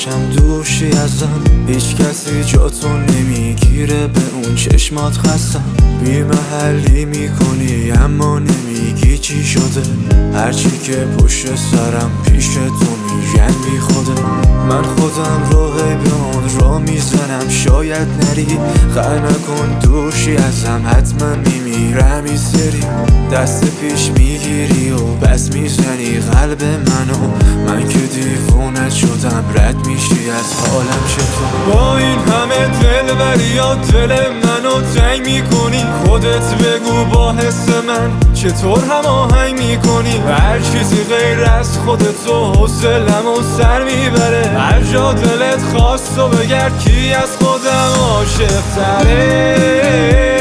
باشم دوشی ازم. هیچ کسی جاتو نمیگیره، به اون چشمات خستم. بی محلی میکنی اما نمیگی چی شده. هرچی که پشت سرم پیش تو میگن بی خوده. من خودم راهی به اون را میزنم، شاید نری. خیال نکن دوشی ازم، حتما میمیرم این سری. دست پیش میگیری و بس میزنی قلب منو. من که دیوونه شدم، رد میشی از حالم. چطور با این همه دلبریا دل منو تنگ میکنی؟ خودت بگو با حس من چطور هماهنگ میکنی؟ هر چیزی غیر از خودتو حوصله‌مو سر میبره. هر جا دلت خواست و بگرد، کی از خودم عاشق تره؟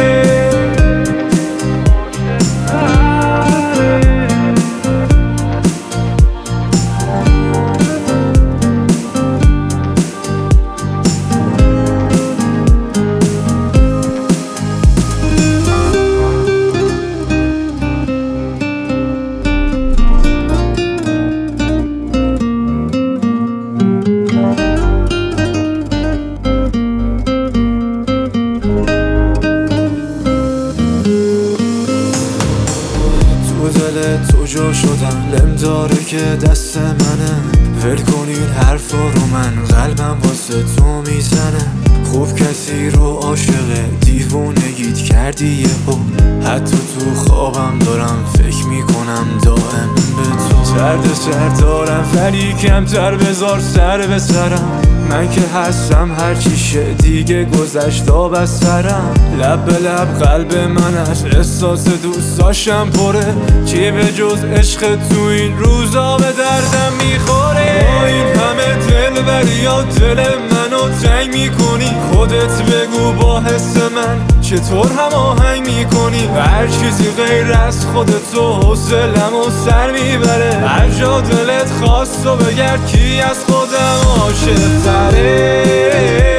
تو جا شدم، لم داره که دست منه. ول کنین حرفا رو، من قلبم واسه تو میزنه. خوب کسی رو عاشق دیوونگیت کردی یهو. حتی تو خوابم دارم فکر میکنم دائم به تو. درد سر دارم ولی کمتر بذار سر به سرم. من که هستم هرچی شه دیگه گذشت آب از سرم. لب به لب قلب من از احساس دوست داشتم پره. چی به جز عشق تو این روزا به دردم میخوره؟ با این همه دلبریا دل منو تنگ میکنی؟ خودت بگو با حس من چطور هماهنگ میکنی؟ هر چیزی غیر از خودتو حوصله‌مو سر میبره. هر جا دلت خواست و بگرد، کی از خودم عاشق تره؟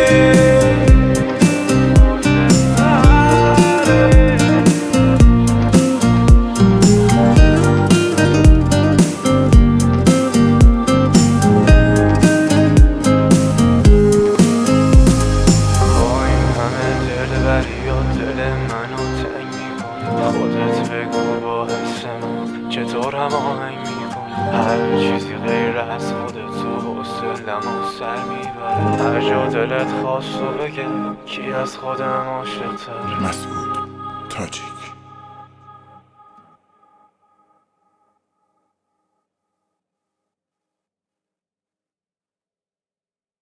خودت بگو با حس من چطور هماهنگ میکنی؟ هر چیزی غیر از خودتو حوصله‌مو سر میبره. هر جا دلت خواست و بگم، کی از خودم عاشق‌تره؟ مسعود تاجیک.